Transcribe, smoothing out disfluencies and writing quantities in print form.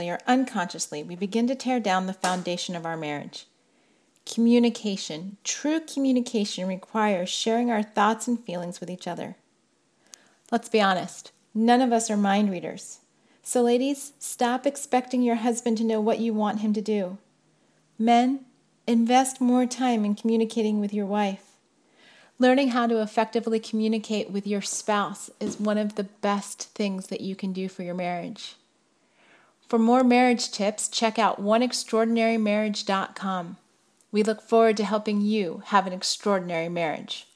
or unconsciously, we begin to tear down the foundation of our marriage. Communication. True communication requires sharing our thoughts and feelings with each other. Let's be honest, none of us are mind readers. So ladies, stop expecting your husband to know what you want him to do. Men, invest more time in communicating with your wife. Learning how to effectively communicate with your spouse is one of the best things that you can do for your marriage. For more marriage tips, check out oneextraordinarymarriage.com. We look forward to helping you have an extraordinary marriage.